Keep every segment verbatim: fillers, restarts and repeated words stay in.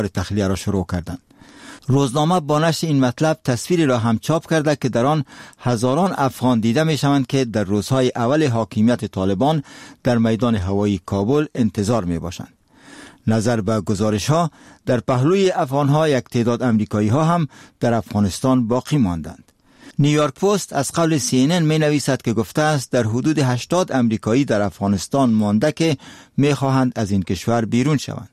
تخلیه را شروع کردند. روزنامه با نشر این مطلب تصویری را هم چاپ کرده که در آن هزاران افغان دیده می شوند که در روزهای اول حاکمیت طالبان در میدان هوایی کابل انتظار می باشند. نظر به گزارش ها در پهلوی افغان ها یک تعداد امریکایی ها هم در افغانستان باقی ماندند. نیویورک پست از قول سی ان ان می نویسد که گفته است در حدود هشتاد امریکایی در افغانستان مانده که می خواهند از این کشور بیرون شوند.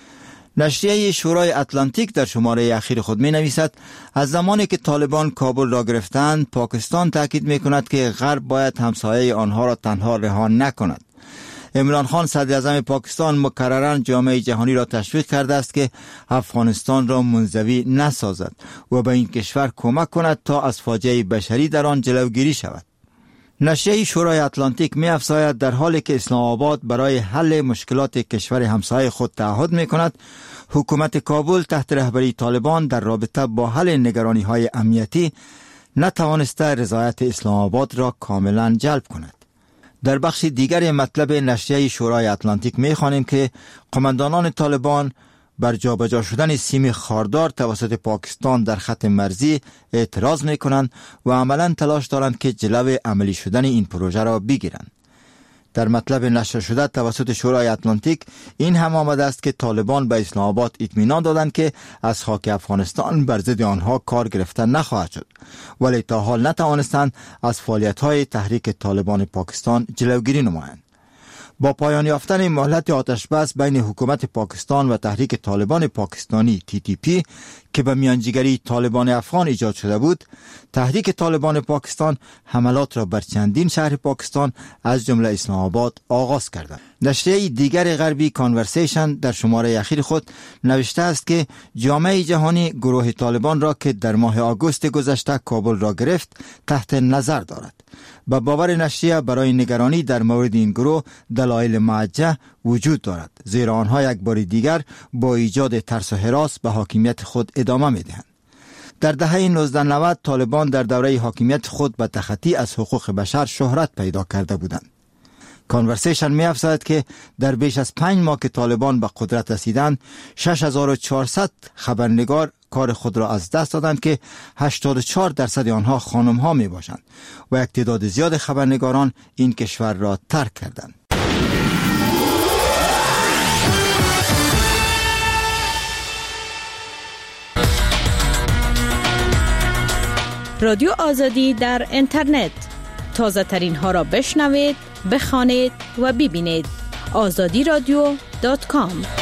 نشریه شورای اتلانتیک در شماره اخیر خود می نویسد از زمانی که طالبان کابل را گرفتند، پاکستان تاکید می کند که غرب باید همسایه آنها را تنها رها نکند. عمران خان صدر اعظم پاکستان مکرراً جامعه جهانی را تشویق کرده است که افغانستان را منزوی نسازد و به این کشور کمک کند تا از فاجعه بشری در آن جلوگیری شود. نشریه شورای اتلانتیک می افزاید در حالی که اسلام آباد برای حل مشکلات کشور همسایه خود تعهد می کند، حکومت کابل تحت رهبری طالبان در رابطه با حل نگرانی های امنیتی نتوانسته رضایت اسلام آباد را کاملا جلب کند. در بخش دیگر مطلب نشریه شورای اتلانتیک می خوانیم که قماندانان طالبان بر جابجا شدن سیم خاردار توسط پاکستان در خط مرزی اعتراض می کنند و عملاً تلاش دارند که جلو عملی شدن این پروژه را بگیرند. در مطلب نشر شده توسط شورای اتلانتیک این هم آمده است که طالبان به اسلام آباد اطمینان دادند که از خاک افغانستان بر ضد آنها کار گرفتن نخواهد شد، ولی تا حال نتوانستند از فعالیت‌های تحریک طالبان پاکستان جلوگیری نمایند. با پایان یافتن مهلت آتش بس بین حکومت پاکستان و تحریک طالبان پاکستانی تی تی پی که به میانجیگری طالبان افغان ایجاد شده بود، تحریک طالبان پاکستان حملات را بر چندین شهر پاکستان از جمله اسلام آباد آغاز کردند. نشریه دیگر غربی کانورسیشن در شماره اخیر خود نوشته است که جامعه جهانی گروه طالبان را که در ماه آگوست گذشته کابل را گرفت تحت نظر دارد. به باور نشریه برای نگرانی در مورد این گروه دلایل موجه وجود دارد، زیرا آنها یک بار دیگر با ایجاد ترس و هراس به حاکمیت خود ادامه می‌دهند. در دهه نوزده نود طالبان در دوره حاکمیت خود به تخطی از حقوق بشر شهرت پیدا کرده بودند. کانورسیشن می افزاید که در بیش از پنج ماه که طالبان به قدرت رسیدند، شش هزار و چهارصد خبرنگار کار خود را از دست دادند که هشتاد و چهار درصد آنها خانم ها می باشند و یک تعداد زیاد خبرنگاران این کشور را ترک کردند. رادیو آزادی در اینترنت، تازه ترین ها را بشنوید، بخوانید و ببینید. آزادی رادیو دات کام